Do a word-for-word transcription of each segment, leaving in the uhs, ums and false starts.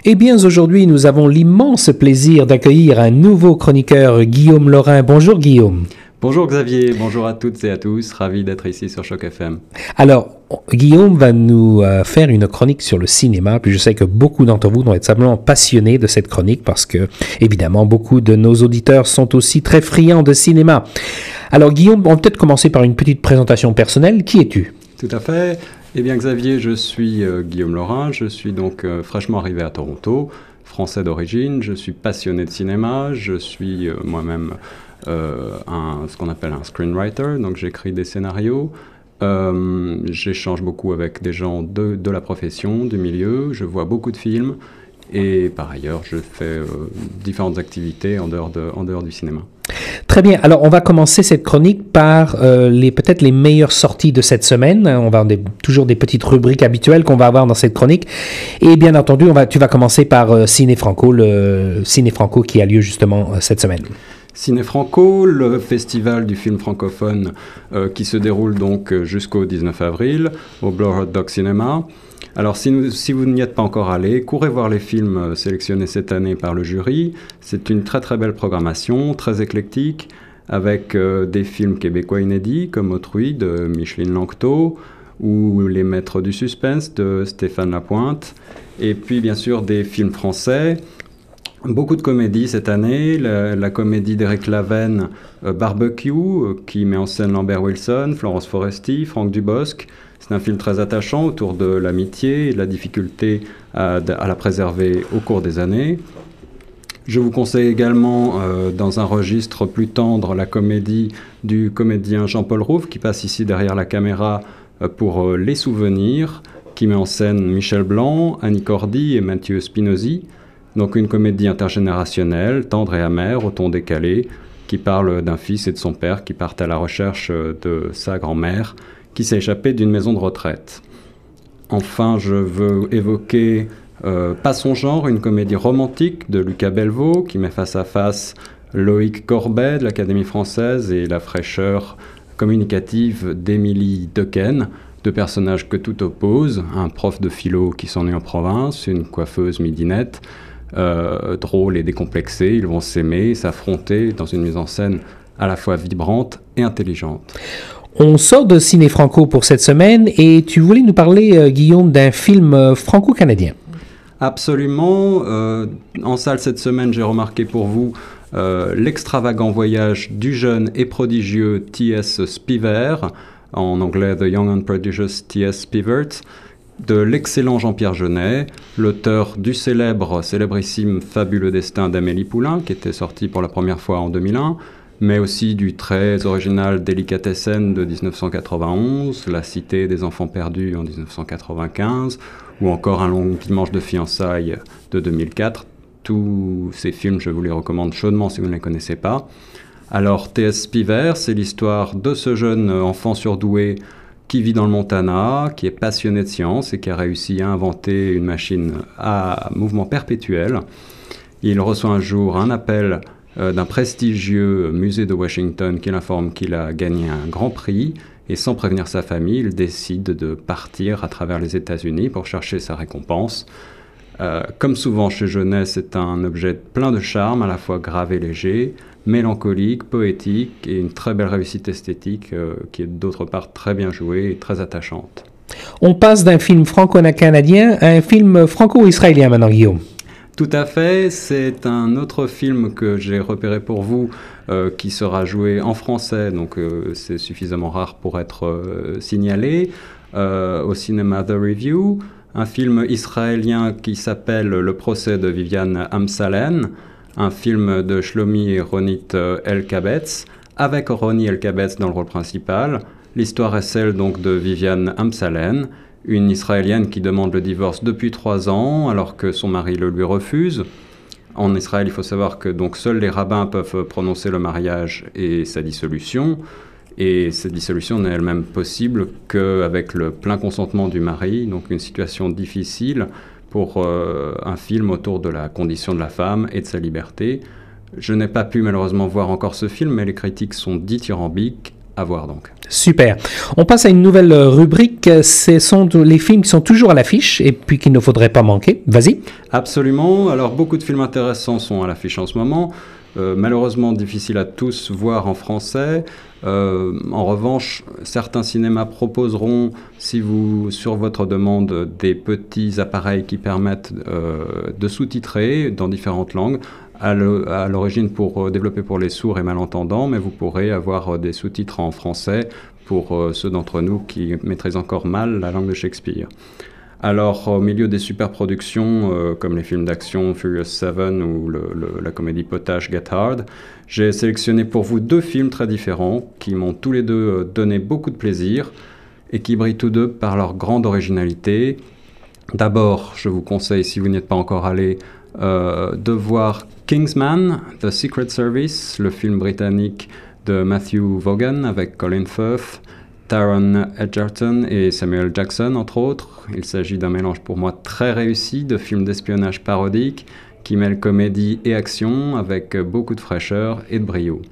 Eh bien, aujourd'hui, nous avons l'immense plaisir d'accueillir un nouveau chroniqueur, Guillaume Laurin. Bonjour Guillaume. Bonjour Xavier, bonjour à toutes et à tous, ravi d'être ici sur Choc F M. Alors, Guillaume va nous euh, faire une chronique sur le cinéma, puis je sais que beaucoup d'entre vous vont être simplement passionnés de cette chronique parce que, évidemment, beaucoup de nos auditeurs sont aussi très friands de cinéma. Alors Guillaume, on va peut-être commencer par une petite présentation personnelle. Qui es-tu? Tout à fait. Eh bien Xavier, je suis euh, Guillaume Laurin, je suis donc euh, fraîchement arrivé à Toronto, français d'origine, je suis passionné de cinéma, je suis euh, moi-même euh, un, ce qu'on appelle un screenwriter, donc j'écris des scénarios, euh, j'échange beaucoup avec des gens de, de la profession, du milieu, je vois beaucoup de films et par ailleurs je fais euh, différentes activités en dehors, de, en dehors du cinéma. Très bien. Alors, on va commencer cette chronique par euh, les peut-être les meilleures sorties de cette semaine. On va avoir des, toujours des petites rubriques habituelles qu'on va avoir dans cette chronique. Et bien entendu, on va, tu vas commencer par euh, Ciné Franco, le Ciné Franco qui a lieu justement euh, cette semaine. Ciné Franco, le festival du film francophone euh, qui se déroule donc jusqu'au dix-neuf avril au Bloor Hot Dog Cinema. Alors si, nous, si vous n'y êtes pas encore allé, courez voir les films sélectionnés cette année par le jury. C'est une très très belle programmation, très éclectique, avec euh, des films québécois inédits comme Autrui de Micheline Langto ou Les Maîtres du Suspense de Stéphane Lapointe. Et puis bien sûr des films français. Beaucoup de comédies cette année, la, la comédie d'Éric Laven, euh, Barbecue, euh, qui met en scène Lambert Wilson, Florence Foresti, Franck Dubosc. C'est un film très attachant autour de l'amitié et de la difficulté à, à la préserver au cours des années. Je vous conseille également, euh, dans un registre plus tendre, la comédie du comédien Jean-Paul Rouve, qui passe ici derrière la caméra euh, pour euh, Les Souvenirs, qui met en scène Michel Blanc, Annie Cordy et Mathieu Spinozzi. Donc une comédie intergénérationnelle, tendre et amère, au ton décalé, qui parle d'un fils et de son père qui partent à la recherche de sa grand-mère, qui s'est échappée d'une maison de retraite. Enfin, je veux évoquer euh, Pas son genre, une comédie romantique de Lucas Belvaux, qui met face à face Loïc Corbet de l'Académie française et la fraîcheur communicative d'Émilie Dequesne, deux personnages que tout oppose, un prof de philo qui s'ennuie en province, une coiffeuse midinette, euh, drôle et décomplexée. Ils vont s'aimer, s'affronter dans une mise en scène à la fois vibrante et intelligente. On sort de Ciné Franco pour cette semaine et tu voulais nous parler, euh, Guillaume, d'un film euh, franco-canadien. Absolument. Euh, en salle cette semaine, j'ai remarqué pour vous euh, l'extravagant voyage du jeune et prodigieux T S Spiver, en anglais The Young and Prodigious T S Spivert, de l'excellent Jean-Pierre Jeunet, l'auteur du célèbre, célébrissime Fabuleux destin d'Amélie Poulain, qui était sorti pour la première fois en deux mille un, mais aussi du très original Délicatessen de dix-neuf cent quatre-vingt-onze, La Cité des enfants perdus en dix-neuf cent quatre-vingt-quinze, ou encore Un long dimanche de fiançailles de deux mille quatre. Tous ces films, je vous les recommande chaudement si vous ne les connaissez pas. Alors, T S Spiver, c'est l'histoire de ce jeune enfant surdoué qui vit dans le Montana, qui est passionné de science et qui a réussi à inventer une machine à mouvement perpétuel. Il reçoit un jour un appel euh, d'un prestigieux musée de Washington qui l'informe qu'il a gagné un grand prix et sans prévenir sa famille, il décide de partir à travers les États-Unis pour chercher sa récompense. Euh, comme souvent chez Jeunet, c'est un objet plein de charme, à la fois grave et léger, mélancolique, poétique et une très belle réussite esthétique euh, qui est d'autre part très bien jouée et très attachante. On passe d'un film franco-canadien à un film franco-israélien maintenant, Guillaume. Tout à fait, c'est un autre film que j'ai repéré pour vous euh, qui sera joué en français, donc euh, c'est suffisamment rare pour être euh, signalé, euh, au cinéma The Review, un film israélien qui s'appelle Le procès de Viviane Amsalen, un film de Shlomi et Ronit Elkabetz, avec Ronnie Elkabetz dans le rôle principal. L'histoire est celle donc de Viviane Amsalen, une Israélienne qui demande le divorce depuis trois ans alors que son mari le lui refuse. En Israël, il faut savoir que donc seuls les rabbins peuvent prononcer le mariage et sa dissolution. Et cette dissolution n'est elle-même possible qu'avec le plein consentement du mari, donc une situation difficile pour euh, un film autour de la condition de la femme et de sa liberté. Je n'ai pas pu malheureusement voir encore ce film, mais les critiques sont dithyrambiques, à voir donc. Super. On passe à une nouvelle rubrique. Ce sont les films qui sont toujours à l'affiche et puis qu'il ne faudrait pas manquer. Vas-y. Absolument. Alors, beaucoup de films intéressants sont à l'affiche en ce moment. Euh, malheureusement, difficile à tous voir en français. Euh, en revanche, certains cinémas proposeront, si vous, sur votre demande, des petits appareils qui permettent euh, de sous-titrer dans différentes langues. À l'origine pour euh, développer pour les sourds et malentendants, mais vous pourrez avoir euh, des sous-titres en français pour euh, ceux d'entre nous qui maîtrisent encore mal la langue de Shakespeare. Alors, au milieu des superproductions, euh, comme les films d'action Furious seven ou le, le, la comédie potache Get Hard, j'ai sélectionné pour vous deux films très différents qui m'ont tous les deux euh, donné beaucoup de plaisir et qui brillent tous deux par leur grande originalité. D'abord, je vous conseille, si vous n'y êtes pas encore allé, euh, de voir Kingsman, The Secret Service, le film britannique de Matthew Vaughan avec Colin Firth, Taron Egerton et Samuel Jackson, entre autres. Il s'agit d'un mélange pour moi très réussi de films d'espionnage parodique qui mêle comédie et action avec beaucoup de fraîcheur et de brio.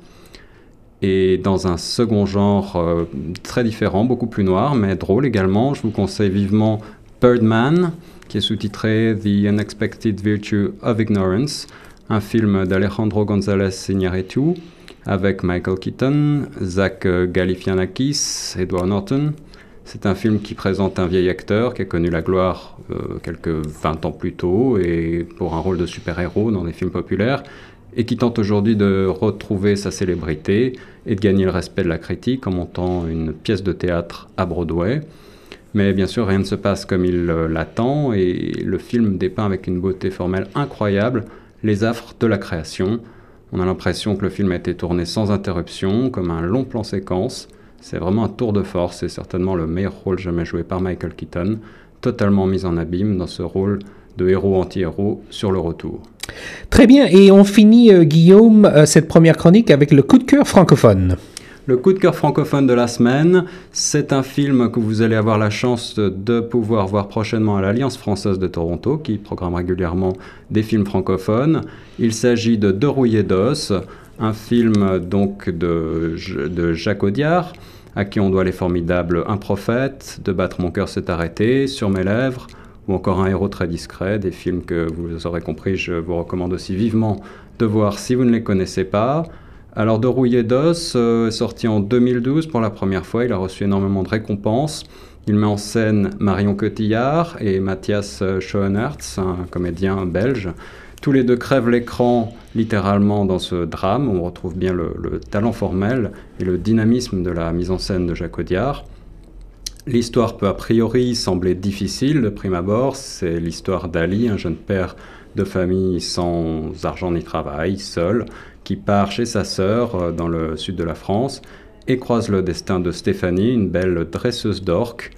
Et dans un second genre euh, très différent, beaucoup plus noir, mais drôle également, je vous conseille vivement Birdman, qui est sous-titré The Unexpected Virtue of Ignorance, un film d'Alejandro González Iñárritu, avec Michael Keaton, Zach Galifianakis, Edward Norton. C'est un film qui présente un vieil acteur qui a connu la gloire euh, quelques vingt ans plus tôt et pour un rôle de super-héros dans des films populaires et qui tente aujourd'hui de retrouver sa célébrité et de gagner le respect de la critique en montant une pièce de théâtre à Broadway. Mais bien sûr, rien ne se passe comme il euh, l'attend et le film dépeint avec une beauté formelle incroyable les affres de la création. On a l'impression que le film a été tourné sans interruption, comme un long plan séquence. C'est vraiment un tour de force et certainement le meilleur rôle jamais joué par Michael Keaton, totalement mis en abîme dans ce rôle de héros anti-héros sur le retour. Très bien, et on finit, euh, Guillaume, euh, cette première chronique avec le coup de cœur francophone. Le coup de cœur francophone de la semaine, c'est un film que vous allez avoir la chance de pouvoir voir prochainement à l'Alliance française de Toronto, qui programme régulièrement des films francophones. Il s'agit de De rouillé d'os, un film donc de, de Jacques Audiard, à qui on doit les formidables Un prophète, De battre mon cœur s'est arrêté, Sur mes lèvres, ou encore Un héros très discret, des films que vous aurez compris, je vous recommande aussi vivement de voir si vous ne les connaissez pas. Alors, De rouillé d'os euh, est sorti en deux mille douze pour la première fois. Il a reçu énormément de récompenses. Il met en scène Marion Cotillard et Matthias Schoenaerts, un comédien belge. Tous les deux crèvent l'écran littéralement dans ce drame. On retrouve bien le, le talent formel et le dynamisme de la mise en scène de Jacques Audiard. L'histoire peut a priori sembler difficile de prime abord. C'est l'histoire d'Ali, un jeune père de famille sans argent ni travail, seul, qui part chez sa sœur dans le sud de la France et croise le destin de Stéphanie, une belle dresseuse d'orques.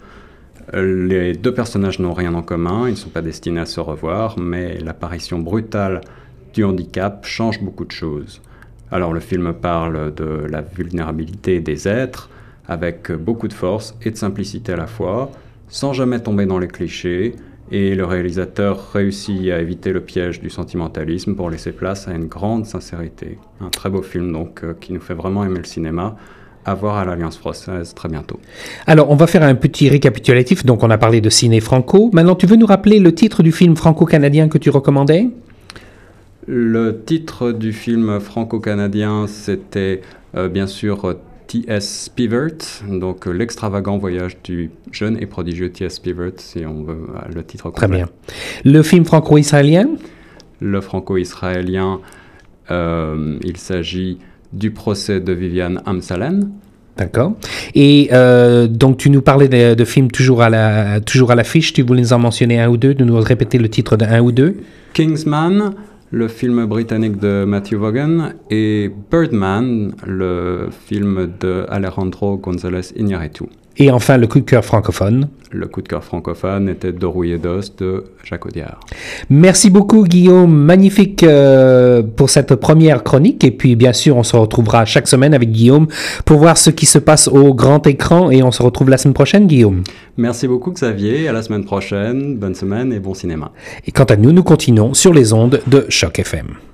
Les deux personnages n'ont rien en commun, ils ne sont pas destinés à se revoir, mais l'apparition brutale du handicap change beaucoup de choses. Alors le film parle de la vulnérabilité des êtres, avec beaucoup de force et de simplicité à la fois, sans jamais tomber dans les clichés, et le réalisateur réussit à éviter le piège du sentimentalisme pour laisser place à une grande sincérité. Un très beau film donc euh, qui nous fait vraiment aimer le cinéma. À voir à l'Alliance française très bientôt. Alors, on va faire un petit récapitulatif. Donc, on a parlé de ciné franco. Maintenant, tu veux nous rappeler le titre du film franco-canadien que tu recommandais ? Le titre du film franco-canadien, c'était euh, bien sûr T S Spivert, donc euh, l'extravagant voyage du jeune et prodigieux T S Spivert, si on veut euh, le titre complet. Très bien. Le film franco-israélien ? Le franco-israélien, euh, il s'agit du procès de Viviane Amsalen. D'accord. Et euh, donc, tu nous parlais de, de films toujours à, la, toujours à l'affiche. Tu voulais nous en mentionner un ou deux, de nous répéter le titre de un ou deux. Kingsman, le film britannique de Matthew Vaughan, et Birdman, le film de Alejandro González Iñárritu. Et enfin, le coup de cœur francophone. Le coup de cœur francophone était De rouillé d'os de Jacques Audiard. Merci beaucoup, Guillaume. Magnifique euh, pour cette première chronique. Et puis, bien sûr, on se retrouvera chaque semaine avec Guillaume pour voir ce qui se passe au grand écran. Et on se retrouve la semaine prochaine, Guillaume. Merci beaucoup, Xavier. À la semaine prochaine. Bonne semaine et bon cinéma. Et quant à nous, nous continuons sur les ondes de Choc F M.